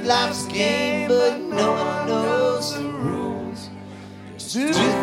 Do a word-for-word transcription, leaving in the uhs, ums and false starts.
life's game, but no one knows the rules. Just do